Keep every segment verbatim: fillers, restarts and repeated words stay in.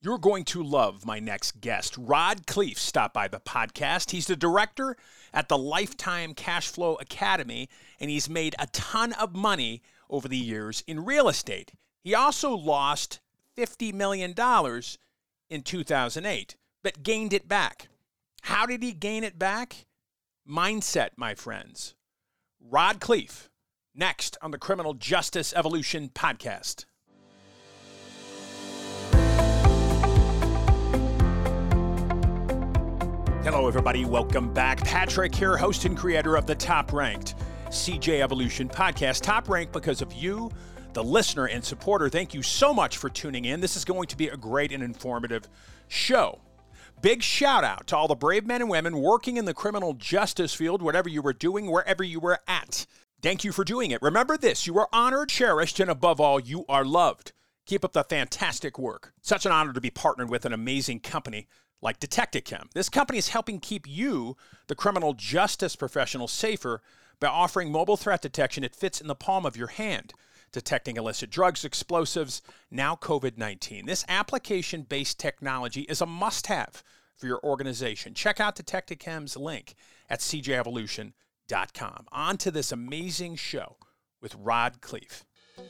You're going to love my next guest. Rod Khleif stopped by the podcast. He's the director at the Lifetime Cash Flow Academy, and he's made a ton of money over the years in real estate. He also lost fifty million dollars in two thousand eight, but gained it back. How did he gain it back? Mindset, my friends. Rod Khleif, next on the Criminal Justice Evolution podcast. Hello, everybody. Welcome back. Patrick here, host and creator of the top-ranked C J Evolution podcast. Top ranked because of you, the listener and supporter. Thank you so much for tuning in. This is going to be a great and informative show. Big shout out to all the brave men and women working in the criminal justice field, whatever you were doing, wherever you were at. Thank you for doing it. Remember this, you are honored, cherished, and above all, you are loved. Keep up the fantastic work. Such an honor to be partnered with an amazing company like Detectichem. This company is helping keep you, the criminal justice professional, safer by offering mobile threat detection that fits in the palm of your hand, detecting illicit drugs, explosives, now COVID nineteen. This application-based technology is a must-have for your organization. Check out Detectichem's link at c j evolution dot com. On to this amazing show with Rod Khleif.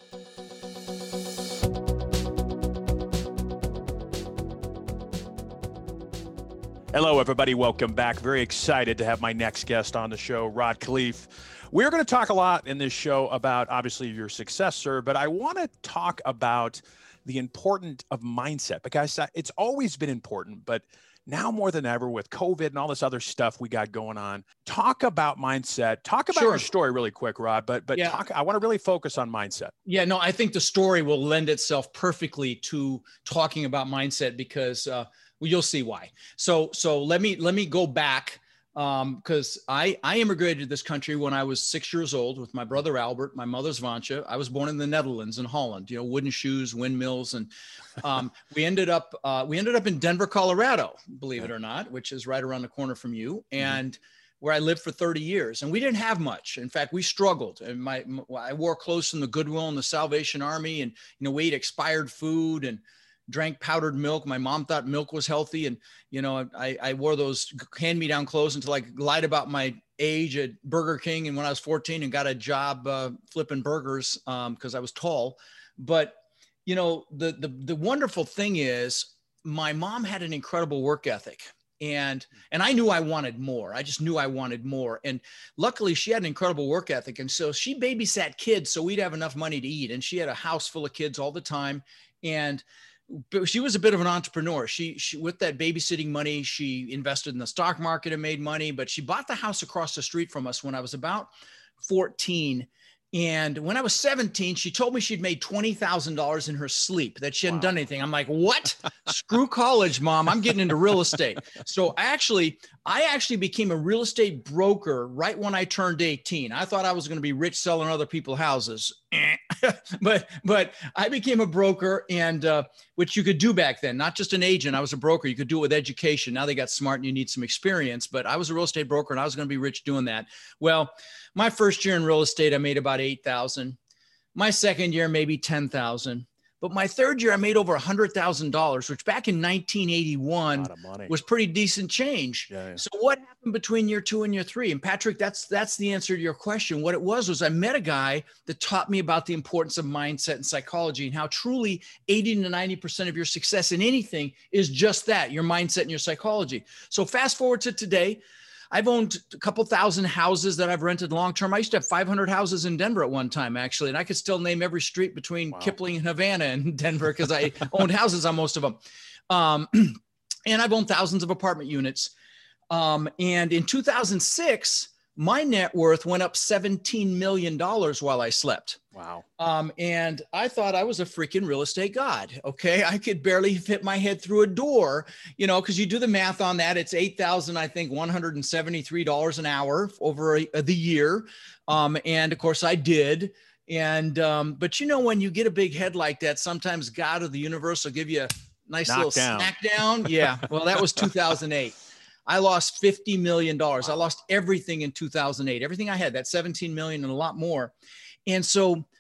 Hello, everybody. Welcome back. Very excited to have my next guest on the show, Rod Khleif. We're going to talk a lot in this show about, obviously, your success, sir, but I want to talk about the importance of mindset, because it's always been important, but now more than ever with COVID and all this other stuff we got going on. Talk about mindset. Talk about Sure. your story really quick, Rod, but but Yeah. talk, I want to really focus on mindset. Yeah, no, I think the story will lend itself perfectly to talking about mindset because uh, well, you'll see why. So, so let me let me go back because um, I I immigrated to this country when I was six years old with my brother Albert, my mother's Vansha. I was born in the Netherlands, in Holland. You know, wooden shoes, windmills, and um, we ended up uh, we ended up in Denver, Colorado, believe it or not, which is right around the corner from you, and where I lived for thirty years. And we didn't have much. In fact, we struggled. And my, my I wore clothes from the Goodwill and the Salvation Army, and you know, we ate expired food and drank powdered milk. My mom thought milk was healthy. And, you know, I, I wore those hand-me-down clothes until I lied about my age at Burger King. And when I was fourteen and got a job uh, flipping burgers um, because I was tall. But, you know, the, the, the wonderful thing is my mom had an incredible work ethic. And, and I knew I wanted more. I just knew I wanted more. And luckily she had an incredible work ethic. And so she babysat kids so we'd have enough money to eat. And she had a house full of kids all the time. And but she was a bit of an entrepreneur. She, she, with that babysitting money, she invested in the stock market and made money, but she bought the house across the street from us when I was about fourteen. And when I was seventeen, she told me she'd made twenty thousand dollars in her sleep, that she hadn't Wow. done anything. I'm like, what? Screw college, Mom. I'm getting into real estate. So actually, I actually became a real estate broker right when I turned eighteen. I thought I was going to be rich selling other people's houses. but but I became a broker, and uh, which you could do back then, not just an agent. I was a broker. You could do it with education. Now they got smart and you need some experience, but I was a real estate broker and I was going to be rich doing that. Well, my first year in real estate, I made about eight thousand. My second year, maybe ten thousand. But my third year, I made over one hundred thousand dollars, which back in nineteen eighty-one was pretty decent change. Yeah, yeah. So what happened between year two and year three? And Patrick, that's that's the answer to your question. What it was was I met a guy that taught me about the importance of mindset and psychology and how truly eighty to ninety percent of your success in anything is just that, your mindset and your psychology. So fast forward to today. I've owned a couple thousand houses that I've rented long-term. I used to have five hundred houses in Denver at one time, actually. And I could still name every street between Wow. Kipling and Havana in Denver because I owned houses on most of them. Um, and I've owned thousands of apartment units. Um, and in two thousand six, my net worth went up seventeen million dollars while I slept. Wow. Um, and I thought I was a freaking real estate god. Okay. I could barely fit my head through a door, you know, cause you do the math on that. It's eight thousand, I think, one hundred seventy-three dollars an hour over a, the year. Um, and of course I did. And, um, but you know, when you get a big head like that, sometimes God or the universe will give you a nice Knock little down. snack down. Yeah. Well, that was two thousand eight. I lost fifty million dollars. Wow. I lost everything in two thousand eight, everything I had, that seventeen million and a lot more. And so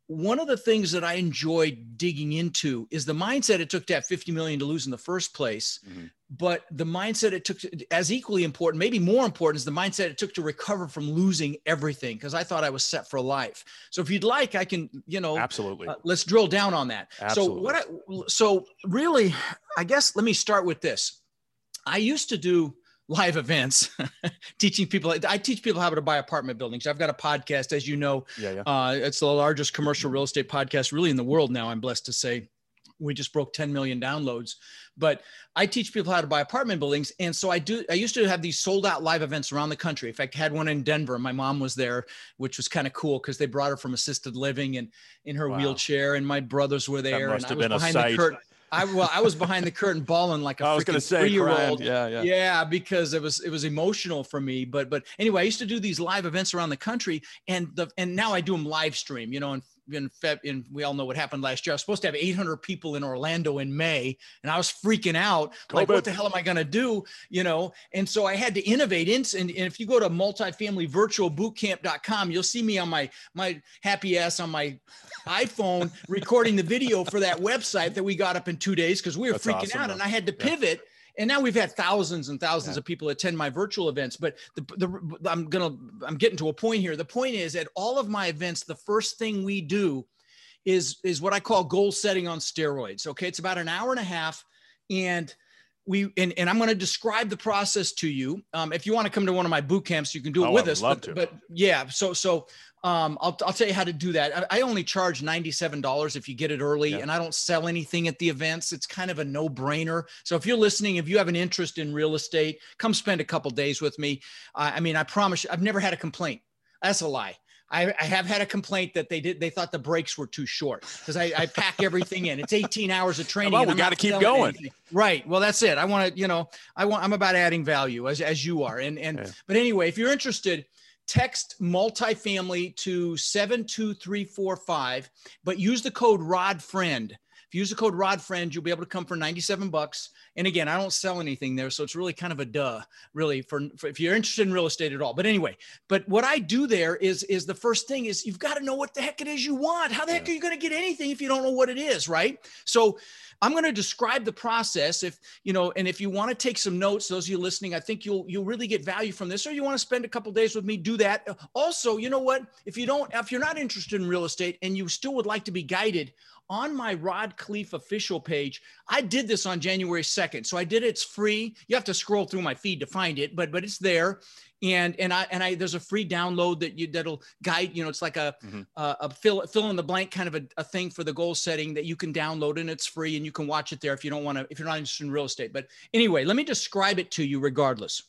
one of the things that I enjoyed digging into is the mindset it took to have fifty million to lose in the first place. Mm-hmm. But the mindset it took to, as equally important, maybe more important, is the mindset it took to recover from losing everything. Because I thought I was set for life. So if you'd like, I can, you know, absolutely. Uh, let's drill down on that. Absolutely. So what? I, so really, I guess let me start with this. I used to do live events, teaching people. I teach people how to buy apartment buildings. I've got a podcast, as you know. Yeah, yeah. Uh, it's the largest commercial real estate podcast really in the world now, I'm blessed to say. We just broke ten million downloads, but I teach people how to buy apartment buildings. And so I do, I used to have these sold out live events around the country. In fact, I had one in Denver. My mom was there, which was kind of cool because they brought her from assisted living and in her wow. wheelchair, and my brothers were there. That must and have I was been a behind sight. the curtain. I well, I was behind the curtain bawling like a I was going to say, three-year-old. Yeah, yeah, yeah, because it was it was emotional for me. But but anyway, I used to do these live events around the country, and the and now I do them live stream. You know, and in Feb, in we all know what happened last year. I was supposed to have eight hundred people in Orlando in May, and I was freaking out. Like, COVID. What the hell am I going to do? You know, and so I had to innovate. And, and if you go to multifamily virtual bootcamp dot com, you'll see me on my my happy ass on my iPhone recording the video for that website that we got up in two days because we were That's freaking awesome, out, though. and I had to Yeah. pivot. And now we've had thousands and thousands Yeah. of people attend my virtual events. But the, the I'm gonna I'm getting to a point here. The point is, at all of my events, the first thing we do is is what I call goal setting on steroids. Okay, it's about an hour and a half, and we and, and I'm going to describe the process to you. Um, if you want to come to one of my boot camps, you can do it Oh, with I would us. love But, to. but yeah, so so um, I'll I'll tell you how to do that. I, I only charge ninety-seven dollars if you get it early, Yeah. and I don't sell anything at the events. It's kind of a no-brainer. So if you're listening, if you have an interest in real estate, come spend a couple days with me. Uh, I mean, I promise you, I've never had a complaint. That's a lie. I, I have had a complaint that they did. They thought the breaks were too short because I, I pack everything in. It's eighteen hours of training. Well, and we I'm got to not keep selling going. anything. Right. Well, that's it. I want to, you know, I want, I'm about adding value as, as you are. And, and, Yeah. but anyway, if you're interested, text multifamily to seven two three four five, but use the code RODFRIEND. If you use the code RODFRIEND, you'll be able to come for ninety-seven bucks. And again, I don't sell anything there. So it's really kind of a duh, really, for, for if you're interested in real estate at all. But anyway, but what I do there is, is the first thing is you've got to know what the heck it is you want. How the heck Yeah. are you going to get anything if you don't know what it is, right? So I'm going to describe the process. If, you know, and if you want to take some notes, those of you listening, I think you'll, you'll really get value from this, or you want to spend a couple of days with me, do that. Also, you know what, if you don't, if you're not interested in real estate and you still would like to be guided, on my Rod Khleif official page, I did this on January second. So I did it, it's free. You have to scroll through my feed to find it, but, but it's there. And, and I, and I, there's a free download that you, that'll guide, you know, it's like a, mm-hmm. a, a fill, fill in the blank kind of a, a thing for the goal setting that you can download, and it's free and you can watch it there if you don't want to, if you're not interested in real estate. But anyway, let me describe it to you regardless.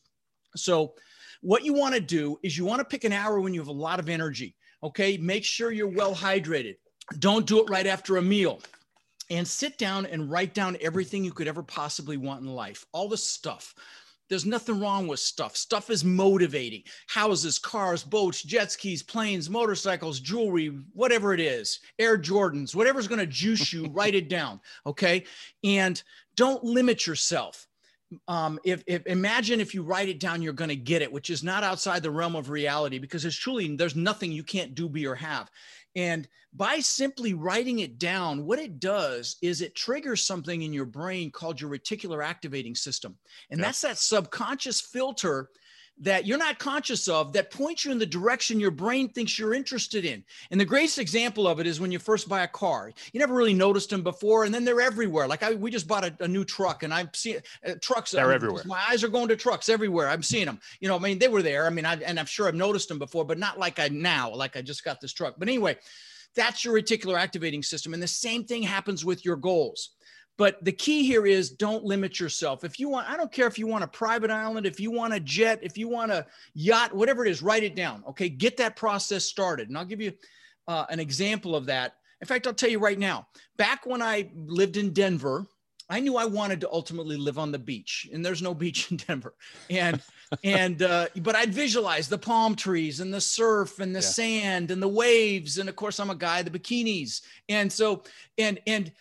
So what you want to do is you want to pick an hour when you have a lot of energy. Okay. Make sure you're well hydrated. Don't do it right after a meal, and sit down and write down everything you could ever possibly want in life. All the stuff. There's nothing wrong with stuff. Stuff is motivating. Houses, cars, boats, jet skis, planes, motorcycles, jewelry, whatever it is, Air Jordans, whatever's going to juice you, write it down. Okay. And don't limit yourself. Um, if, if imagine if you write it down, you're going to get it, which is not outside the realm of reality, because it's truly, there's nothing you can't do, be, or have. And by simply writing it down, what it does is it triggers something in your brain called your reticular activating system. And yeah. that's that subconscious filter that you're not conscious of that points you in the direction your brain thinks you're interested in. And the greatest example of it is when you first buy a car. You never really noticed them before, and then they're everywhere. Like I, we just bought a, a new truck, and I'm seeing uh, trucks. They're I'm, everywhere. My eyes are going to trucks everywhere. I'm seeing them. You know, I mean, they were there. I mean, I, and I'm sure I've noticed them before, but not like I now, like I just got this truck. But anyway, that's your reticular activating system. And the same thing happens with your goals. But the key here is don't limit yourself. If you want, I don't care if you want a private island, if you want a jet, if you want a yacht, whatever it is, write it down. Okay. Get that process started. And I'll give you uh, an example of that. In fact, I'll tell you right now, back when I lived in Denver, I knew I wanted to ultimately live on the beach, and there's no beach in Denver. And, and, uh, but I'd visualize the palm trees and the surf and the yeah. sand and the waves. And of course I'm a guy, the bikinis. And so, and, and,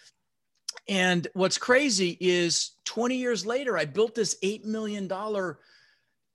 And what's crazy is twenty years later, I built this eight million dollars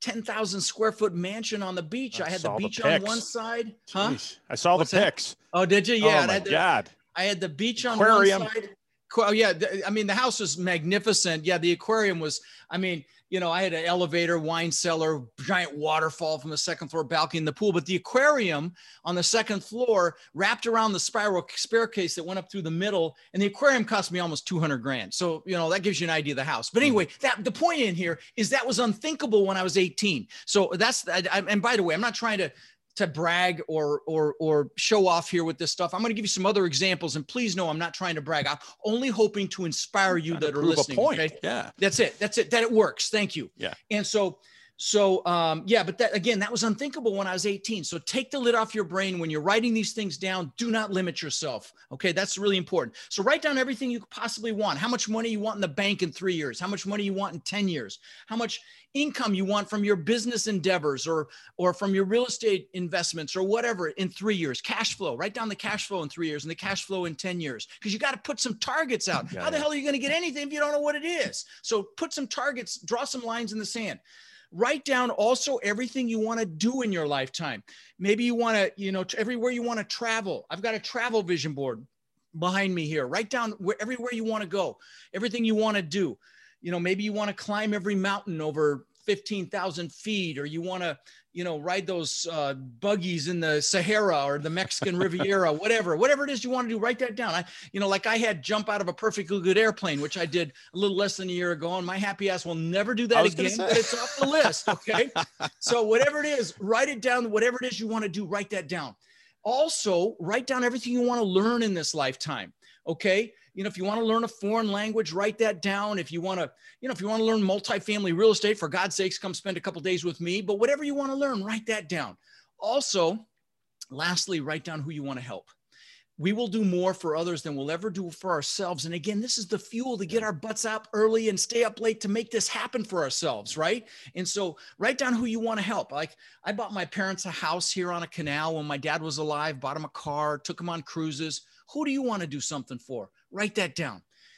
ten thousand square foot mansion on the beach. I, I had the beach the on one side. Huh? Jeez, I saw What's the pics. That? Oh, did you? Yeah. Oh my I had the, God. I had the beach Aquarium. on one side. Oh yeah. I mean, the house was magnificent. Yeah. The aquarium was, I mean, you know, I had an elevator, wine cellar, giant waterfall from the second floor balcony in the pool, but the aquarium on the second floor wrapped around the spiral staircase that went up through the middle. And the aquarium cost me almost two hundred grand. So, you know, that gives you an idea of the house. But anyway, that the point in here is that was unthinkable when I was eighteen. So that's, I, I, and by the way, I'm not trying to, to brag or, or, or show off here with this stuff. I'm going to give you some other examples, and please know I'm not trying to brag. I'm only hoping to inspire you that are listening. Point. Okay? Yeah. That's it. That's it. That it works. Thank you. Yeah. And so, so, um, yeah, but that, again, that was unthinkable when I was eighteen. So take the lid off your brain when you're writing these things down. Do not limit yourself. Okay. That's really important. So write down everything you could possibly want. How much money you want in the bank in three years, how much money you want in ten years, how much income you want from your business endeavors or, or from your real estate investments or whatever in three years, cash flow, write down the cash flow in three years and the cash flow in ten years. Cause you got to put some targets out. Yeah, How the yeah. hell are you going to get anything if you don't know what it is? So put some targets, draw some lines in the sand. Write down also everything you want to do in your lifetime. Maybe you want to, you know, everywhere you want to travel. I've got a travel vision board behind me here. Write down where, everywhere you want to go, everything you want to do. You know, maybe you want to climb every mountain over fifteen thousand feet, or you want to, you know, ride those uh, buggies in the Sahara or the Mexican Riviera, whatever, whatever it is you want to do, write that down. I, you know, like I had jump out of a perfectly good airplane, which I did a little less than a year ago, and my happy ass will never do that again, but it's off the list. Okay. So whatever it is, write it down. Whatever it is you want to do, write that down. Also, write down everything you want to learn in this lifetime. Okay. You know, if you want to learn a foreign language, write that down. If you want to, you know, if you want to learn multifamily real estate, for God's sakes, come spend a couple of days with me. But whatever you want to learn, write that down. Also, lastly, write down who you want to help. We will do more for others than we'll ever do for ourselves. And again, this is the fuel to get our butts up early and stay up late to make this happen for ourselves, right? And so write down who you want to help. Like I bought my parents a house here on a canal when my dad was alive, bought him a car, took him on cruises. Who do you want to do something for? Write that down.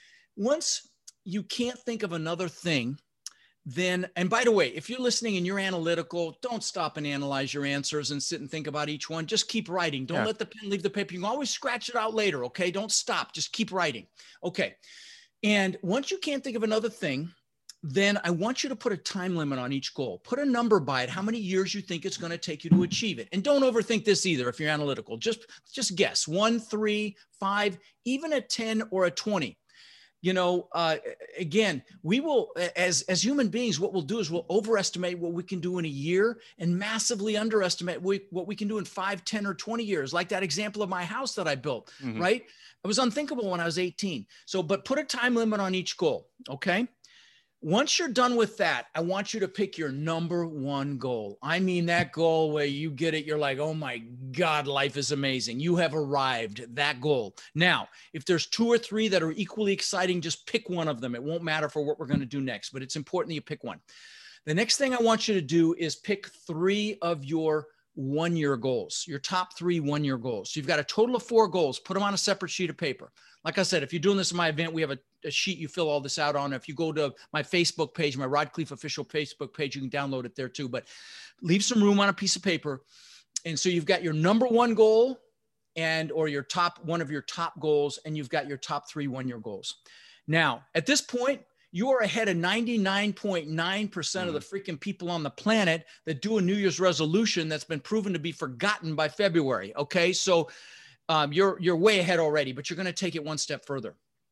Once you can't think of another thing, then, and by the way, if you're listening and you're analytical, don't stop and analyze your answers and sit and think about each one. Just keep writing. Don't yeah. let the pen leave the paper. You can always scratch it out later. Okay. Don't stop. Just keep writing. Okay. And once you can't think of another thing, then I want you to put a time limit on each goal. Put a number by it, how many years you think it's going to take you to achieve it. And don't overthink this either if you're analytical. Just, just guess one, three, five, even a ten or a twenty. You know, uh, again, we will, as, as human beings, what we'll do is we'll overestimate what we can do in a year and massively underestimate what we can do in five, ten, or twenty years. Like that example of my house that I built, mm-hmm. right? It was unthinkable when I was eighteen. So, but put a time limit on each goal, okay? Once you're done with that, I want you to pick your number one goal. I mean, that goal where you get it, you're like, oh my God, life is amazing. You have arrived, that goal. Now, if there's two or three that are equally exciting, just pick one of them. It won't matter for what we're going to do next, but it's important that you pick one. The next thing I want you to do is pick three of your one-year goals, your top three one-year goals. So you've got a total of four goals. Put them on a separate sheet of paper. Like I said, if you're doing this in my event, we have a, a sheet you fill all this out on. If you go to my Facebook page, my Rod Khleif official Facebook page, you can download it there too. But leave some room on a piece of paper. And so you've got your number one goal and or your top one of your top goals, and you've got your top three one-year goals. Now, at this point, you are ahead of ninety-nine point nine percent mm. of the freaking people on the planet that do a New Year's resolution that's been proven to be forgotten by February. Okay. So um, you're, you're way ahead already, but you're going to take it one step further.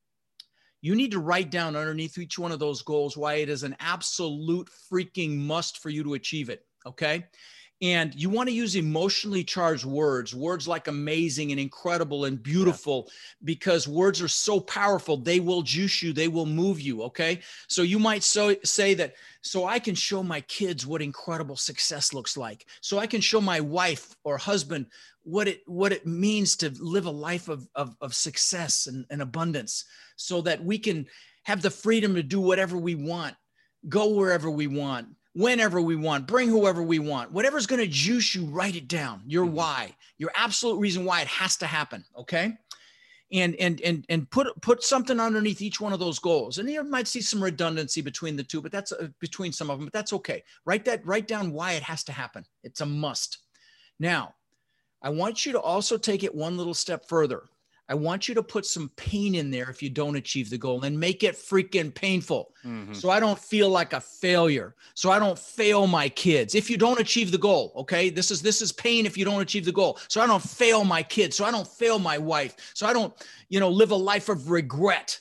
You need to write down underneath each one of those goals why it is an absolute freaking must for you to achieve it. Okay. And you want to use emotionally charged words, words like amazing and incredible and beautiful, yeah. because words are so powerful. They will juice you. They will move you. Okay. So you might so say that, so I can show my kids what incredible success looks like. So I can show my wife or husband what it, what it means to live a life of, of, of success and, and abundance, so that we can have the freedom to do whatever we want, go wherever we want, whenever we want, bring whoever we want, whatever's going to juice you, write it down. Your why, your absolute reason why it has to happen. Okay. and, and, and, and put, put something underneath each one of those goals. And you might see some redundancy between the two, but that's uh, between some of them, but that's okay. Write that, write down why it has to happen. It's a must. Now, I want you to also take it one little step further. I want you to put some pain in there if you don't achieve the goal, and make it freaking painful. Mm-hmm. So I don't feel like a failure. So I don't fail my kids. If you don't achieve the goal, okay, this is, this is pain if you don't achieve the goal. So I don't fail my kids. So I don't fail my wife. So I don't, you know, live a life of regret.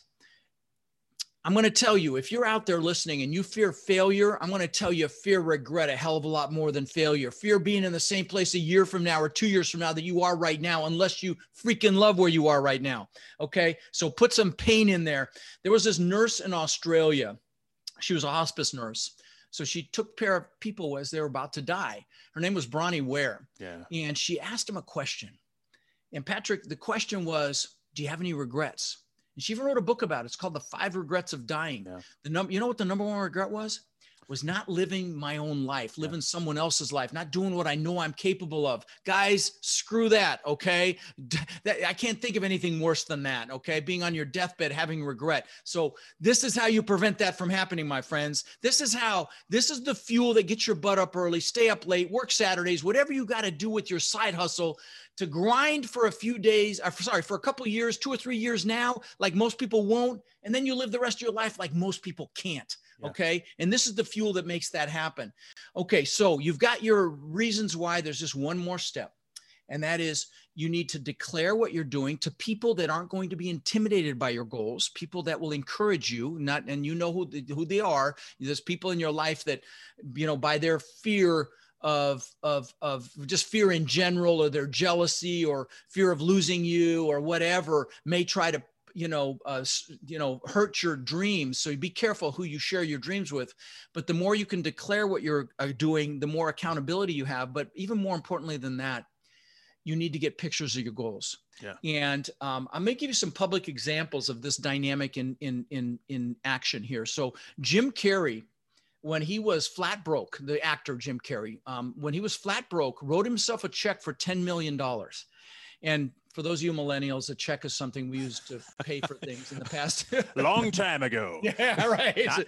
I'm going to tell you, if you're out there listening and you fear failure, I'm going to tell you fear regret a hell of a lot more than failure. Fear being in the same place a year from now or two years from now that you are right now, unless you freaking love where you are right now. Okay. So put some pain in there. There was this nurse in Australia. She was a hospice nurse. So she took care of people as they were about to die. Her name was Bronnie Ware. Yeah. And she asked him a question. And Patrick, the question was, do you have any regrets? And she even wrote a book about it. It's called The Five Regrets of Dying. Yeah. The number, you know what the number one regret was? Was not living my own life, living yeah. someone else's life, not doing what I know I'm capable of. Guys, screw that, okay? That, I can't think of anything worse than that, okay? Being on your deathbed, having regret. So this is how you prevent that from happening, my friends. This is how, this is the fuel that gets your butt up early, stay up late, work Saturdays, whatever you got to do with your side hustle to grind for a few days, or sorry, for a couple of years, two or three years now, like most people won't. And then you live the rest of your life like most people can't. Yeah. Okay. And this is the fuel that makes that happen. Okay. So you've got your reasons why. There's just one more step. And that is you need to declare what you're doing to people that aren't going to be intimidated by your goals, people that will encourage you, not, and you know who, who they are. There's people in your life that, you know, by their fear of, of, of just fear in general, or their jealousy or fear of losing you or whatever, may try to, you know, uh, you know, hurt your dreams. So be careful who you share your dreams with. But the more you can declare what you're uh, doing, the more accountability you have. But even more importantly than that, you need to get pictures of your goals. Yeah. And um, I'm going to give you some public examples of this dynamic in, in, in, in action here. So Jim Carrey, when he was flat broke, the actor Jim Carrey, um, when he was flat broke, wrote himself a check for ten million dollars. And for those of you millennials, a check is something we used to pay for things in the past. Long time ago. Yeah, right. Not,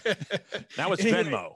now it's Venmo.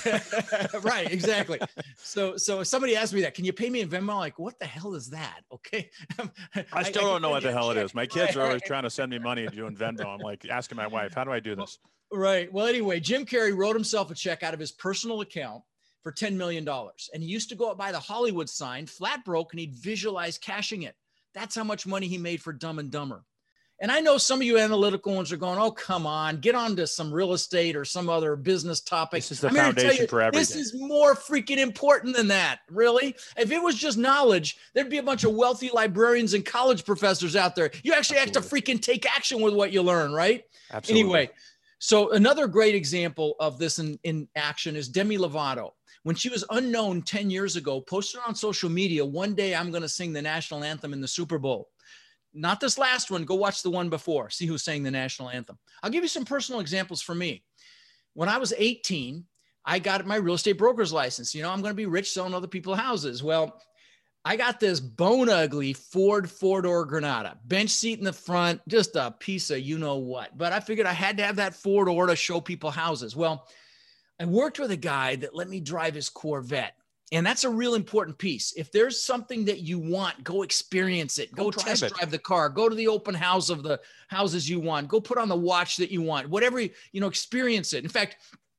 Right, exactly. So, so if somebody asked me that, can you pay me in Venmo? I'm like, what the hell is that? Okay. I still I, don't I know what the hell check. It is. My kids right, are always right. trying to send me money and doing Venmo. I'm like asking my wife, how do I do this? Right. Well, anyway, Jim Carrey wrote himself a check out of his personal account for ten million dollars. And he used to go out by the Hollywood sign, flat broke, and he'd visualize cashing it. That's how much money he made for Dumb and Dumber. And I know some of you analytical ones are going, oh, come on, get on to some real estate or some other business topic. This is the I'm foundation you, for everything. This is more freaking important than that, really. If it was just knowledge, there'd be a bunch of wealthy librarians and college professors out there. You actually Absolutely. Have to freaking take action with what you learn, right? Absolutely. Anyway, so another great example of this in, in action is Demi Lovato. When she was unknown ten years ago, posted on social media, one day I'm going to sing the national anthem in the Super Bowl. Not this last one. Go watch the one before. See who sang the national anthem. I'll give you some personal examples for me. When I was eighteen, I got my real estate broker's license. You know, I'm going to be rich selling other people's houses. Well, I got this bone ugly Ford four-door Granada, bench seat in the front, just a piece of you know what. But I figured I had to have that four-door to show people houses. Well, I worked with a guy that let me drive his Corvette. And that's a real important piece. If there's something that you want, go experience it. Go, go test drive, drive the car. Go to the open house of the houses you want. Go put on the watch that you want. Whatever, you know, experience it. In fact,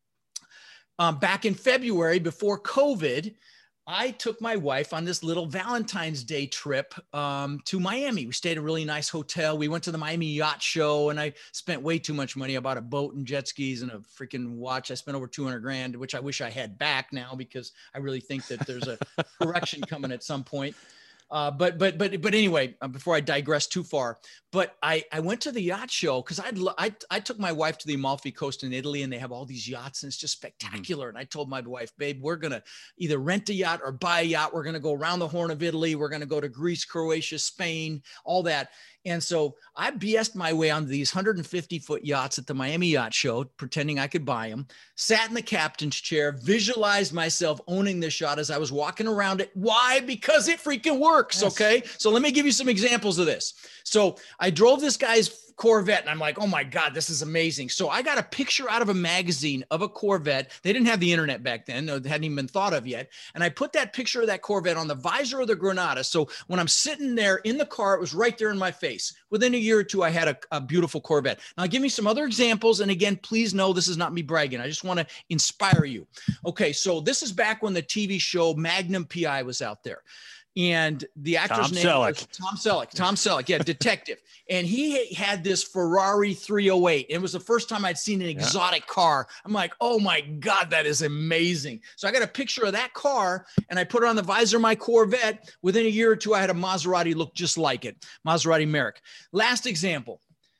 um, back in February before COVID, I took my wife on this little Valentine's Day trip um, to Miami. We stayed at a really nice hotel. We went to the Miami Yacht Show, and I spent way too much money. I bought a boat and jet skis and a freaking watch. I spent over two hundred grand, which I wish I had back now because I really think that there's a correction coming at some point. Uh, but, but, but, but anyway, uh, before I digress too far, but I, I went to the yacht show because I'd, I, I took my wife to the Amalfi Coast in Italy, and they have all these yachts, and it's just spectacular. Mm-hmm. And I told my wife, babe, we're going to either rent a yacht or buy a yacht. We're going to go around the Horn of Italy. We're going to go to Greece, Croatia, Spain, all that. And so I B S'd my way onto these one hundred fifty foot yachts at the Miami Yacht Show, pretending I could buy them, sat in the captain's chair, visualized myself owning this yacht as I was walking around it. Why? Because it freaking works. Yes. Okay. So let me give you some examples of this. So I drove this guy's Corvette and I'm like, oh my God, this is amazing. So I got a picture out of a magazine of a Corvette. They didn't have the internet back then. It hadn't even been thought of yet. And I put that picture of that Corvette on the visor of the Granada. So when I'm sitting there in the car, it was right there in my face. Within a year or two, I had a, a beautiful Corvette. Now give me some other examples. And again, please know this is not me bragging. I just want to inspire you. Okay. So this is back when the T V show Magnum P I was out there. And the actor's Tom name Selleck. was Tom Selleck. Tom Selleck, yeah, detective. And he had this Ferrari three oh eight. It was the first time I'd seen an exotic yeah. car. I'm like, oh my God, that is amazing. So I got a picture of that car and I put it on the visor of my Corvette. Within a year or two, I had a Maserati look just like it. Maserati Merrick. Last example.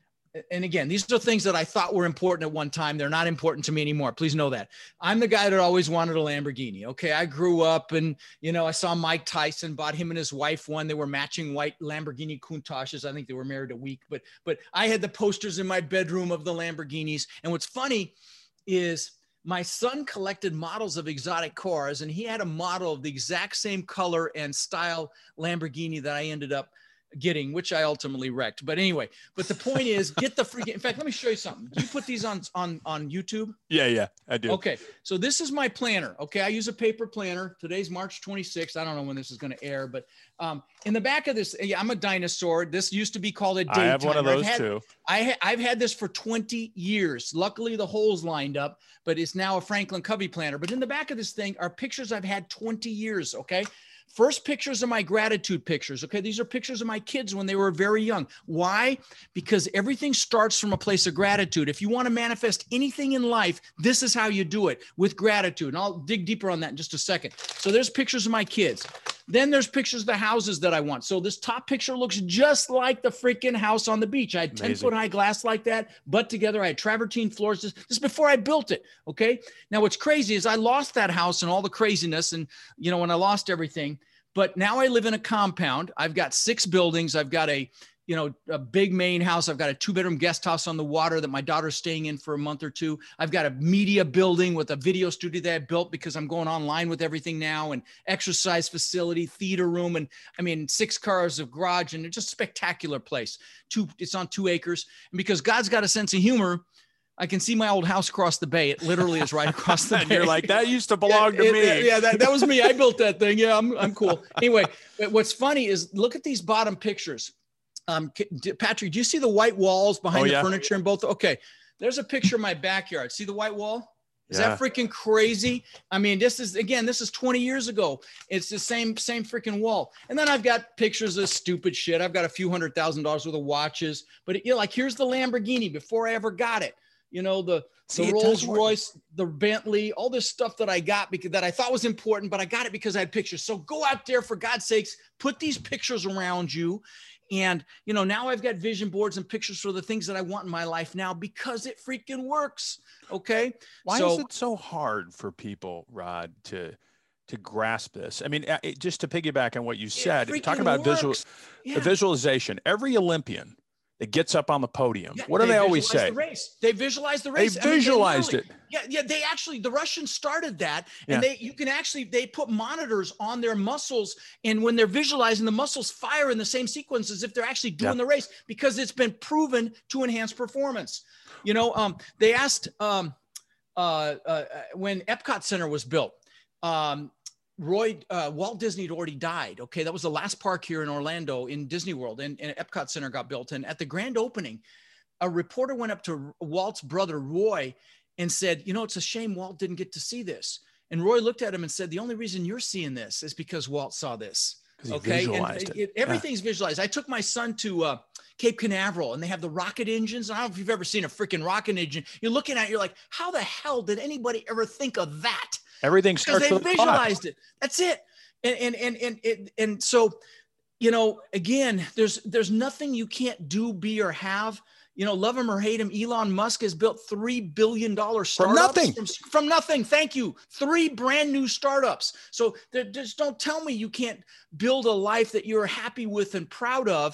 And again, these are things that I thought were important at one time. They're not important to me anymore. Please know that. I'm the guy that always wanted a Lamborghini. Okay. I grew up and, you know, I saw Mike Tyson, bought him and his wife one. They were matching white Lamborghini Countaches. I think they were married a week, but, but I had the posters in my bedroom of the Lamborghinis. And what's funny is my son collected models of exotic cars and he had a model of the exact same color and style Lamborghini that I ended up getting, which I ultimately wrecked. But anyway, but the point is get the freaking, in fact, let me show you something. Do you put these on, on, on YouTube? Yeah, yeah, I do. Okay. So this is my planner. Okay. I use a paper planner. Today's March twenty-sixth. I don't know when this is going to air, but um, in the back of this, yeah, I'm a dinosaur. This used to be called a date I have one of those I've had, too. I ha- I've had this for twenty years. Luckily the holes lined up, but it's now a Franklin Covey planner. But in the back of this thing are pictures I've had twenty years. Okay. First pictures of my gratitude pictures. Okay. These are pictures of my kids when they were very young. Why? Because everything starts from a place of gratitude. If you want to manifest anything in life, this is how you do it, with gratitude. And I'll dig deeper on that in just a second. So there's pictures of my kids. Then there's pictures of the houses that I want. So this top picture looks just like the freaking house on the beach. I had ten foot high glass like that, butt together. I had travertine floors. This, this is before I built it. Okay. Now what's crazy is I lost that house and all the craziness. And, you know, when I lost everything, but now I live in a compound. I've got six buildings. I've got a, you know, a big main house. I've got a two bedroom guest house on the water that my daughter's staying in for a month or two. I've got a media building with a video studio that I built because I'm going online with everything now, and exercise facility, theater room. And I mean, six cars of garage, and it's just a spectacular place. Two, it's on two acres. And because God's got a sense of humor, I can see my old house across the bay. It literally is right across the bay. And you're like, that used to belong yeah, to it, me. Yeah, that, that was me. I built that thing. Yeah, I'm, I'm cool. Anyway, but what's funny is look at these bottom pictures. Um, Patrick, do you see the white walls behind oh, the yeah. furniture in both? Okay, there's a picture of my backyard. See the white wall? Is yeah. that freaking crazy? I mean, this is, again, this is twenty years ago. It's the same, same freaking wall. And then I've got pictures of stupid shit. I've got a few hundred thousand dollars worth of watches, but it, you know, like here's the Lamborghini before I ever got it. You know, the, See, the Rolls Royce, the Bentley, all this stuff that I got because that I thought was important, but I got it because I had pictures. So go out there, for God's sakes, put these pictures around you. And, you know, now I've got vision boards and pictures for the things that I want in my life now because it freaking works. Okay. Why so, is it so hard for people, Rod, to, to grasp this? I mean, it, just to piggyback on what you said, talk about visual, yeah. visualization. Every Olympian that gets up on the podium, yeah, what do they, they always say? The race. They visualize the race. They visualized I mean, they it. Yeah, yeah. They actually, the Russians started that, and yeah. they, you can actually, they put monitors on their muscles, and when they're visualizing, the muscles fire in the same sequence as if they're actually doing yeah. the race because it's been proven to enhance performance. You know, um, they asked um, uh, uh, when Epcot Center was built. Um, Roy, uh, Walt Disney had already died. Okay. That was the last park here in Orlando in Disney World, and, and Epcot Center got built. And at the grand opening, a reporter went up to Walt's brother, Roy, and said, you know, it's a shame Walt didn't get to see this. And Roy looked at him and said, the only reason you're seeing this is because Walt saw this. Okay. And it, it, everything's yeah. visualized. I took my son to uh, Cape Canaveral, and they have the rocket engines. I don't know if you've ever seen a freaking rocket engine. You're looking at it, you're like, how the hell did anybody ever think of that? Everything starts because with they visualized it. That's it. And, and, and, and, and, and so, you know, again, there's, there's nothing you can't do, be, or have. You know, love him or hate him, Elon Musk has built three billion dollars startups. From nothing. From, from nothing. Thank you. Three brand new startups. So just don't tell me you can't build a life that you're happy with and proud of.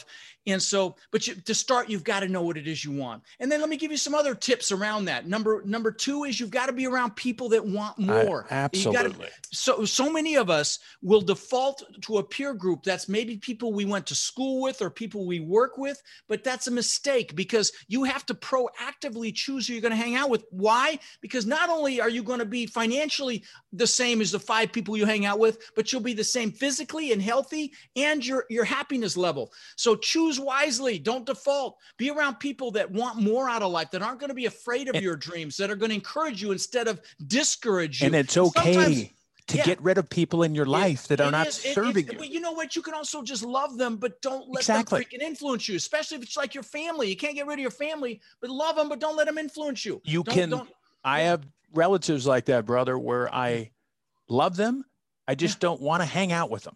And so, but you, to start, you've got to know what it is you want. And then let me give you some other tips around that. Number, number two is you've got to be around people that want more. I, absolutely. Gotta, so, so many of us will default to a peer group that's maybe people we went to school with or people we work with, but that's a mistake because you have to proactively choose who you're going to hang out with. Why? Because not only are you going to be financially the same as the five people you hang out with, but you'll be the same physically and healthy and your, your happiness level. So choose wisely. Don't default. Be around people that want more out of life, that aren't going to be afraid of and, your dreams, that are going to encourage you instead of discourage you. And it's okay Sometimes, to yeah, get rid of people in your life it, that are not is, serving it, it, you. But you know what? You can also just love them, but don't let exactly. them freaking influence you, especially if it's like your family. You can't get rid of your family, but love them, but don't let them influence you. You don't, can, don't, I have relatives like that, brother, where I love them. I just yeah. don't want to hang out with them.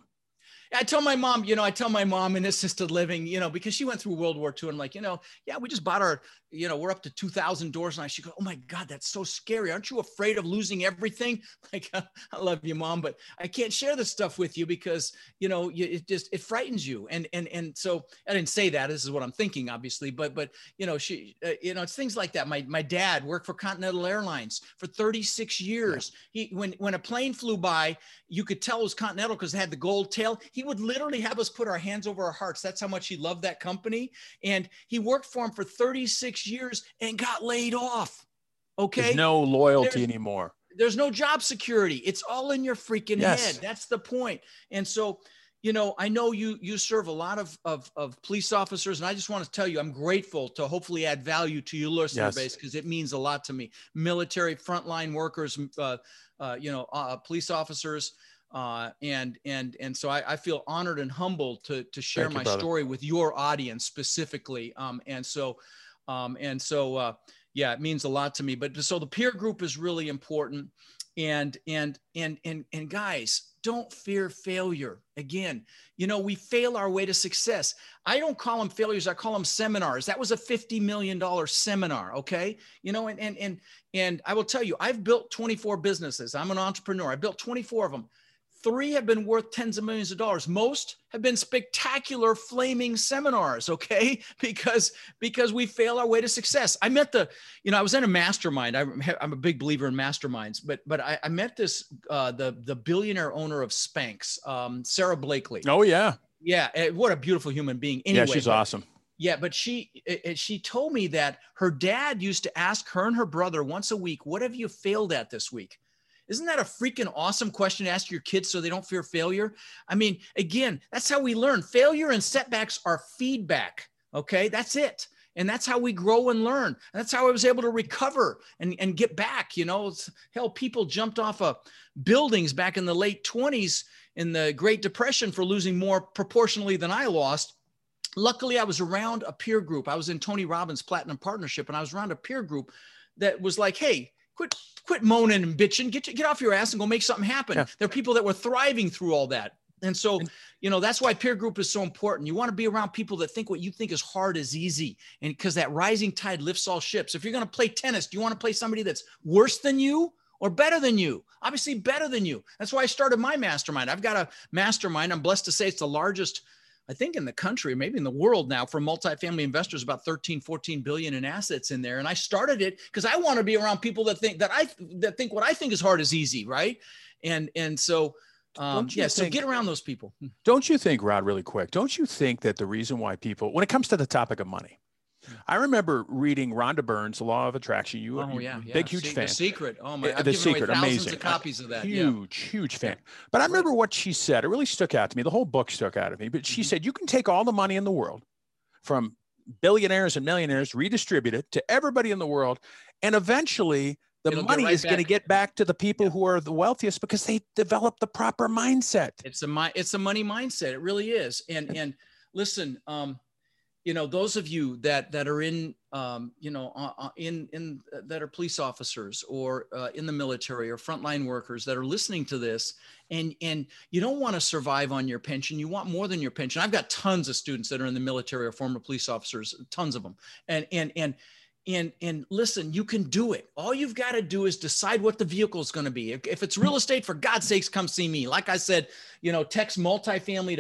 I tell my mom, you know, I tell my mom in assisted living, you know, because she went through World War Two. And I'm like, you know, yeah, we just bought our, you know, we're up to two thousand doors. And I should go, oh my God, that's so scary. Aren't you afraid of losing everything? Like, I love you, Mom, but I can't share this stuff with you because, you know, you, it just, it frightens you. And, and, and so I didn't say that. This is what I'm thinking, obviously, but, but, you know, she, uh, you know, it's things like that. My, my dad worked for Continental Airlines for thirty-six years. Yeah. He, when, when a plane flew by, you could tell it was Continental because it had the gold tail. He would literally have us put our hands over our hearts. That's how much he loved that company. And he worked for him for thirty-six years and got laid off. Okay. There's no loyalty there's, anymore. There's no job security. It's all in your freaking yes. head. That's the point. And so, you know, I know you, you serve a lot of, of, of police officers, and I just want to tell you, I'm grateful to hopefully add value to your listener yes. base because it means a lot to me. Military frontline workers, uh, uh, you know, uh, police officers, Uh, and, and, and so I, I feel honored and humbled to, to share Thank my you, brother. story with your audience specifically. Um, and so, um, and so, uh, yeah, it means a lot to me, but so the peer group is really important. And, and, and, and, and guys, don't fear failure. Again, you know, we fail our way to success. I don't call them failures. I call them seminars. That was a fifty million dollars seminar. Okay. You know, and, and, and, and I will tell you, I've built twenty-four businesses. I'm an entrepreneur. I built twenty-four of them. Three have been worth tens of millions of dollars. Most have been spectacular flaming seminars, okay? Because, because we fail our way to success. I met the, you know, I was in a mastermind. I, I'm a big believer in masterminds, but but I, I met this, uh, the, the billionaire owner of Spanx, um, Sarah Blakely. Oh, yeah. Yeah, what a beautiful human being. Anyway, yeah, she's but, awesome. Yeah, but she she told me that her dad used to ask her and her brother once a week, what have you failed at this week? Isn't that a freaking awesome question to ask your kids so they don't fear failure? I mean, again, that's how we learn. Failure and setbacks are feedback, okay? That's it. And that's how we grow and learn. And that's how I was able to recover and, and get back. You know, it's, hell, people jumped off of buildings back in the late twenties in the Great Depression for losing more proportionally than I lost. Luckily, I was around a peer group. I was in Tony Robbins' Platinum Partnership, and I was around a peer group that was like, hey, quit Quit moaning and bitching, get, get off your ass and go make something happen. Yeah. There are people that were thriving through all that. And so, you know, that's why peer group is so important. You want to be around people that think what you think is hard is easy. And because that rising tide lifts all ships. If you're going to play tennis, do you want to play somebody that's worse than you or better than you? Obviously better than you. That's why I started my mastermind. I've got a mastermind. I'm blessed to say it's the largest, I think, in the country, maybe in the world now, for multifamily investors, about thirteen, fourteen billion in assets in there. And I started it because I want to be around people that think that I, that think what I think is hard is easy. Right. And, and so, um, yeah, think, so get around those people. Don't you think, Rod, really quick, don't you think that the reason why people, when it comes to the topic of money, I remember reading Rhonda Byrne's The Law of Attraction. You, oh, you yeah, yeah. big, huge See, fan. The Secret. Oh my! I've the given Secret, away thousands amazing. of copies of that. Huge, yeah. huge fan. But I remember right. what she said. It really stuck out to me. The whole book stuck out of me. But she mm-hmm. said, you can take all the money in the world from billionaires and millionaires, redistribute it to everybody in the world, and eventually the It'll money right is going to get back to the people yeah. who are the wealthiest because they develop the proper mindset. It's a it's a money mindset. It really is. And and listen, um, you know, those of you that that are in, um, you know, uh, in in uh, that are police officers or uh, in the military or frontline workers that are listening to this, and and you don't want to survive on your pension. You want more than your pension. I've got tons of students that are in the military or former police officers, tons of them, and and and. And, and listen, you can do it. All you've got to do is decide what the vehicle is going to be. If, if it's real estate, for God's sakes, come see me. Like I said, you know, text multifamily to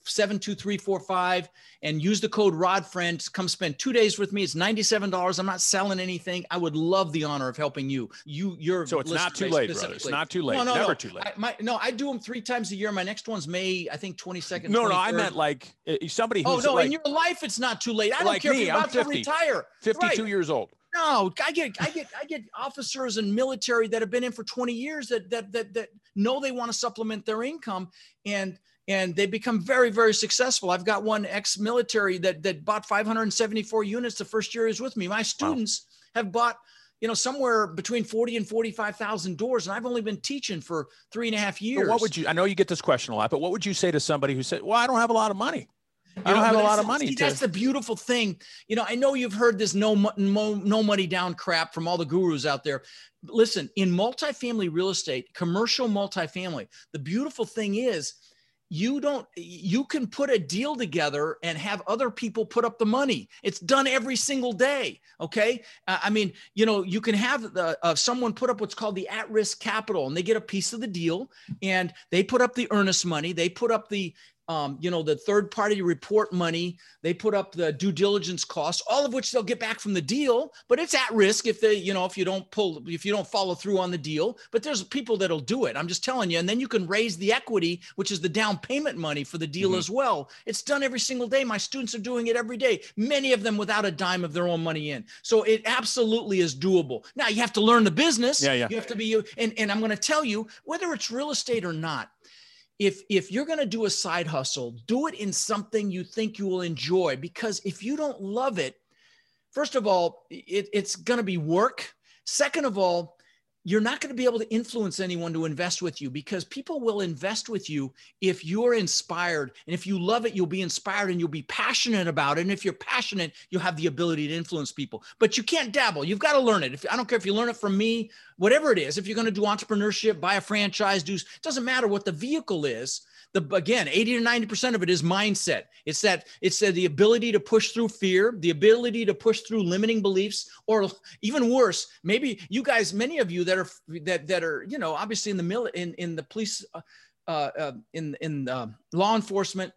seven two three four five and use the code RODFRIEND. Come spend two days with me. It's ninety-seven dollars. I'm not selling anything. I would love the honor of helping you. You, you're so it's not too late, brother. It's not too late. No, no, Never no. too late. I, my, no, I do them three times a year. My next one's May, I think twenty-second. No, twenty-third. no, I meant like somebody who's oh no, like, in your life, it's not too late. I don't like care me, if you're about I'm fifty, to retire. fifty-two right. years old. No, I get, I get, I get officers and military that have been in for twenty years that that that that know they want to supplement their income, and and they become very, very successful. I've got one ex-military that that bought five hundred seventy-four units the first year he was with me. My students wow. have bought, you know, somewhere between forty and forty-five thousand doors, and I've only been teaching for three and a half years. So what would you? I know you get this question a lot, but what would you say to somebody who said, "Well, I don't have a lot of money. I don't you know, have a lot of money." See, to... That's the beautiful thing. You know, I know you've heard this no, no, no money down crap from all the gurus out there. Listen, in multifamily real estate, commercial multifamily, the beautiful thing is you don't, you can put a deal together and have other people put up the money. It's done every single day. Okay. Uh, I mean, you know, you can have the, uh, someone put up what's called the at-risk capital, and they get a piece of the deal and they put up the earnest money. They put up the, Um, you know, the third party report money, they put up the due diligence costs, all of which they'll get back from the deal, but it's at risk if they, you know, if you don't pull, if you don't follow through on the deal, but there's people that'll do it. I'm just telling you. And then you can raise the equity, which is the down payment money for the deal mm-hmm. as well. It's done every single day. My students are doing it every day, many of them without a dime of their own money in. So it absolutely is doable. Now you have to learn the business. Yeah, yeah. You have to be, and, and I'm going to tell you, whether it's real estate or not, If if you're going to do a side hustle, do it in something you think you will enjoy, because if you don't love it, first of all, it, it's going to be work. Second of all, you're not going to be able to influence anyone to invest with you, because people will invest with you if you're inspired. And if you love it, you'll be inspired and you'll be passionate about it. And if you're passionate, you'll have the ability to influence people. But you can't dabble. You've got to learn it. If I don't care if you learn it from me, whatever it is, if you're going to do entrepreneurship, buy a franchise, do, it doesn't matter what the vehicle is. The, again, eighty to ninety percent of it is mindset. It's that, it's that the ability to push through fear, the ability to push through limiting beliefs, or even worse, maybe you guys, many of you that are, that, that are, you know, obviously in the mil in, in the police, uh, uh, in, in uh, law enforcement,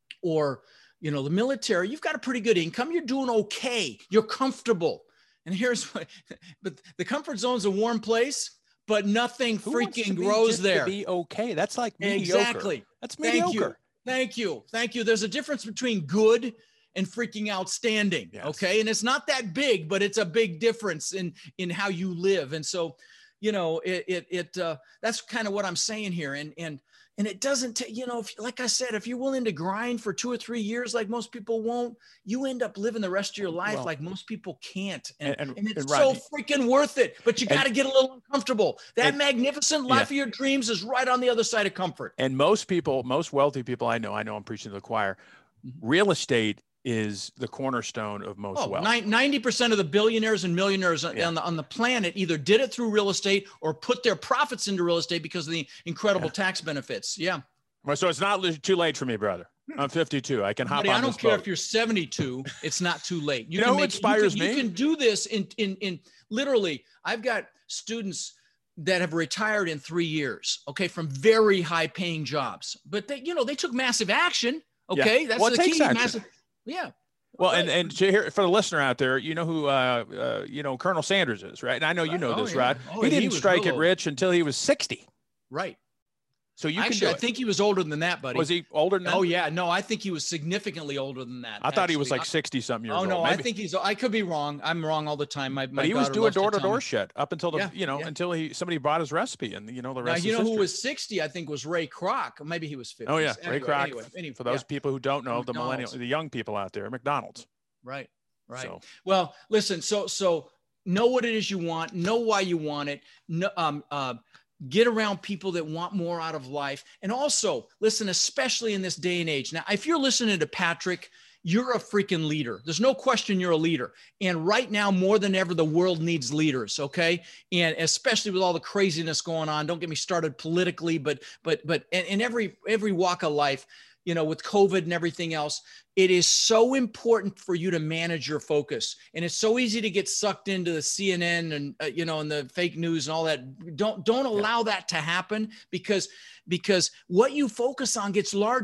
or, you know, the military, you've got a pretty good income. You're doing okay. You're comfortable. And here's what, but the comfort zone's a warm place, but nothing Who freaking be, grows there. To be okay. That's like mediocre. Exactly. That's mediocre. Thank you. Thank you. Thank you. There's a difference between good and freaking outstanding. Yes. Okay. And it's not that big, but it's a big difference in, in how you live. And so, you know, it, it, it uh, that's kind of what I'm saying here. And, and, and it doesn't take, you know, if, like I said, if you're willing to grind for two or three years, like most people won't, you end up living the rest of your life well, like most people can't. And, and, and it's and so freaking worth it, but you got to get a little uncomfortable. That and, magnificent life yeah. of your dreams is right on the other side of comfort. And most people, most wealthy people I know, I know I'm preaching to the choir, real estate is the cornerstone of most oh, wealth. ninety percent of the billionaires and millionaires yeah. on, the, on the planet either did it through real estate or put their profits into real estate because of the incredible yeah. tax benefits. Yeah. Well, so it's not too late for me, brother. I'm fifty-two. I can hop Buddy, on I don't this care boat. if you're seventy-two. It's not too late. You, you know can who make, inspires you can, me? You can do this in, in, in literally, I've got students that have retired in three years, okay, from very high paying jobs, but they, you know, they took massive action. Okay. Yeah. That's well, the key. Massive, yeah. Well, right. and, and to hear, for the listener out there, you know who, uh, uh, you know, Colonel Sanders is, right? And I know you know oh, this, yeah. Rod. Oh, he didn't he strike it rich until he was sixty. Right. So you actually, can do I it. think he was older than that, buddy. Was he older than that? Oh yeah, no, I think he was significantly older than that. I thought actually. he was like sixty something years old. Oh no, old. I think he's. I could be wrong. I'm wrong all the time. My, my but he was doing door to door me. shit up until the, yeah, you know, yeah. until he somebody bought his recipe, and you know the rest. Now you is know history. who was sixty? I think was Ray Kroc. Maybe he was fifty. Oh yeah, anyway, Ray Kroc. Anyway, anyway, for those yeah. people who don't know, the McDonald's. millennial, the young people out there, McDonald's. Right. Right. So. Well, listen. So so know what it is you want. Know why you want it. No, um, uh, get around people that want more out of life. And also listen, especially in this day and age. Now, if you're listening to Patrick, you're a freaking leader. There's no question you're a leader. And right now, more than ever, the world needs leaders. Okay. And especially with all the craziness going on, don't get me started politically, but, but, but in, in every, every walk of life, you know, with COVID and everything else, it is so important for you to manage your focus. And it's so easy to get sucked into the C N N and, uh, you know, and the fake news and all that. Don't, don't allow yeah. that to happen because, because what you focus on gets larger.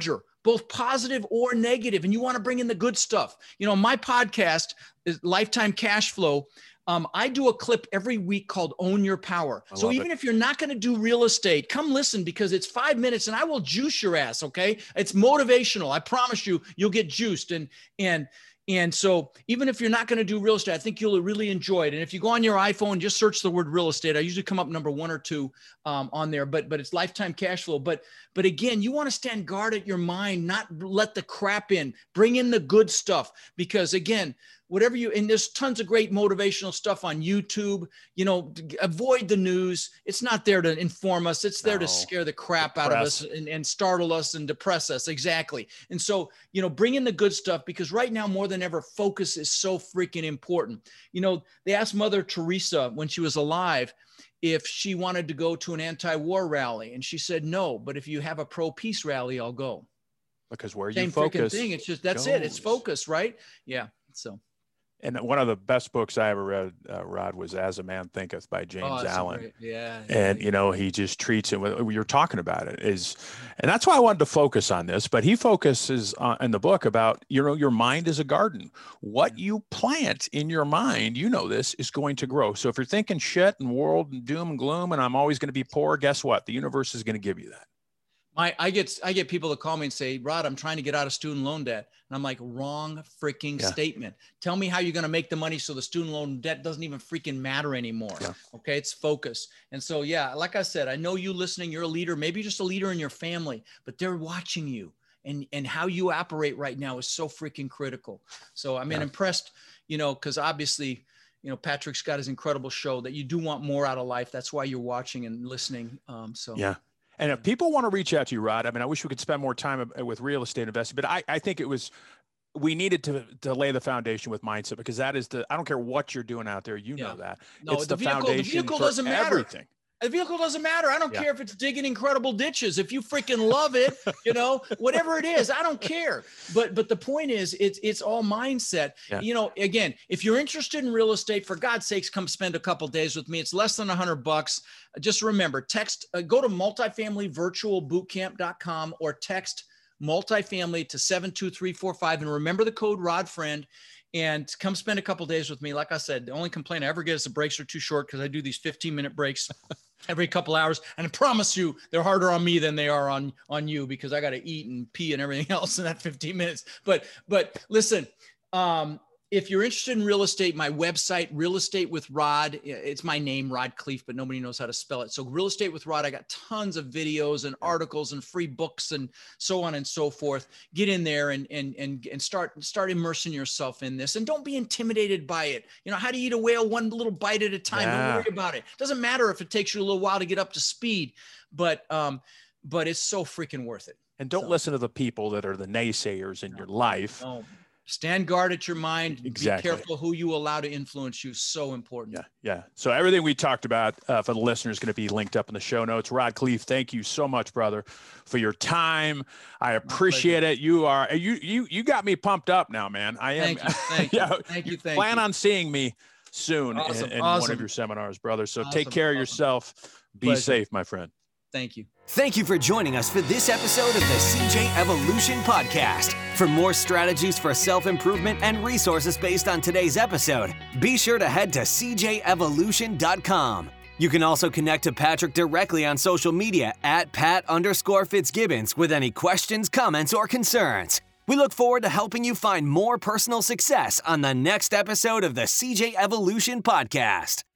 both positive or negative, and you want to bring in the good stuff. You know, my podcast is Lifetime Cash Flow. Um, I do a clip every week called Own Your Power. I so even it. if you're not going to do real estate, come listen, because it's five minutes and I will juice your ass. Okay. It's motivational. I promise you, you'll get juiced. And, and, and so even if you're not going to do real estate, I think you'll really enjoy it. And if you go on your iPhone, just search the word real estate. I usually come up number one or two um, on there, but, but it's Lifetime Cash Flow. But, but again, you want to stand guard at your mind, not let the crap in, bring in the good stuff, because again, whatever you, and there's tons of great motivational stuff on YouTube, you know, avoid the news. It's not there to inform us. It's there no. to scare the crap Depress. out of us and, and startle us and depress us. Exactly. And so, you know, bring in the good stuff, because right now more than ever, focus is so freaking important. You know, they asked Mother Teresa when she was alive if she wanted to go to an anti-war rally. And she said, no, but if you have a pro-peace rally, I'll go. Because where Same you focus. Thing. It's just, that's goes. it. It's focus, right? Yeah. So. And one of the best books I ever read, uh, Rod, was As a Man Thinketh by James oh, Allen. Great, yeah. And, you know, he just treats it, you're talking about it is, and that's why I wanted to focus on this, but he focuses on, in the book about, you know, your mind is a garden. What you plant in your mind, you know, this is going to grow. So if you're thinking shit and world and doom and gloom, and I'm always going to be poor, guess what? The universe is going to give you that. My, I get, I get people that call me and say, Rod, I'm trying to get out of student loan debt. And I'm like, wrong freaking yeah. statement. Tell me how you're going to make the money so the student loan debt doesn't even freaking matter anymore. Yeah. Okay. It's focus. And so, yeah, like I said, I know you listening, you're a leader, maybe just a leader in your family, but they're watching you, and, and how you operate right now is so freaking critical. So I mean, yeah. impressed, you know, cause obviously, you know, Patrick's got his incredible show that you do want more out of life. That's why you're watching and listening. Um, so yeah. And if people want to reach out to you, Rod, I mean, I wish we could spend more time with real estate investing, but I, I think it was, we needed to, to lay the foundation with mindset, because that is the, I don't care what you're doing out there. You yeah. know that. No, it's the, the vehicle, foundation the vehicle for doesn't matter. Everything. The vehicle doesn't matter. I don't yeah. care if it's digging incredible ditches. If you freaking love it, you know, whatever it is, I don't care. But but the point is, it's it's all mindset. Yeah. You know, again, if you're interested in real estate, for God's sakes, come spend a couple days with me. It's less than a hundred bucks. Just remember, text, uh, go to multifamily virtual bootcamp dot com or text multifamily to seven two three four five, and remember the code RodFriend. And come spend a couple days with me. Like I said, the only complaint I ever get is the breaks are too short, because I do these fifteen minute breaks every couple hours. And I promise you, they're harder on me than they are on, on you, because I got to eat and pee and everything else in that fifteen minutes. But, but listen, um, if you're interested in real estate, my website, Real Estate with Rod, it's my name, Rod Khleif, but nobody knows how to spell it. So Real Estate with Rod, I got tons of videos and articles and free books and so on and so forth. Get in there and, and, and, and start, start immersing yourself in this, and don't be intimidated by it. You know, how to eat a whale one little bite at a time. Yeah. Don't worry about it. Doesn't matter if it takes you a little while to get up to speed, but, um, but it's so freaking worth it. And don't so. listen to the people that are the naysayers in no, your life. No. Stand guard at your mind. Exactly. Be careful who you allow to influence you. So important. Yeah. Yeah. So everything we talked about uh, for the listener is going to be linked up in the show notes. Rod Khleif, thank you so much, brother, for your time. I appreciate it. You are, you, you, you got me pumped up now, man. I am. Thank you. Thank you. yeah, thank you. Thank plan you. on seeing me soon awesome. in, in awesome. one of your seminars, brother. So awesome. take care awesome. of yourself. Be Pleasure. safe, my friend. Thank you. Thank you for joining us for this episode of the C J Evolution Podcast. For more strategies for self-improvement and resources based on today's episode, be sure to head to C J evolution dot com. You can also connect to Patrick directly on social media at Pat underscore Fitzgibbons with any questions, comments, or concerns. We look forward to helping you find more personal success on the next episode of the C J Evolution Podcast.